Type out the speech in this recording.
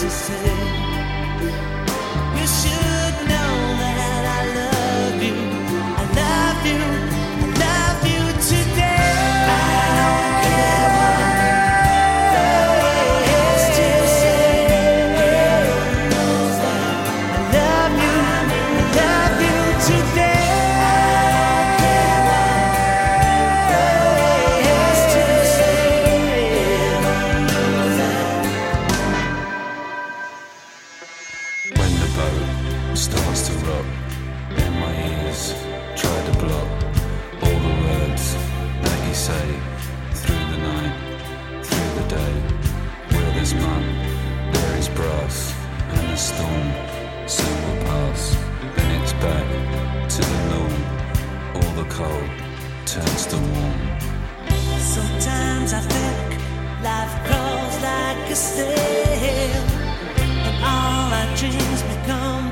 to say. You should know that I love you. I love you. I love you today. I don't care what nobody has to say. Heaven knows that I love you. I love you today. When the boat starts to rock, and my ears try to block all the words that you say through the night, through the day. Where there's mud, there is brass, and the storm soon will pass. Then it's back to the norm. All the cold turns to warm. Sometimes I think life goes like a snail, and all our dreams become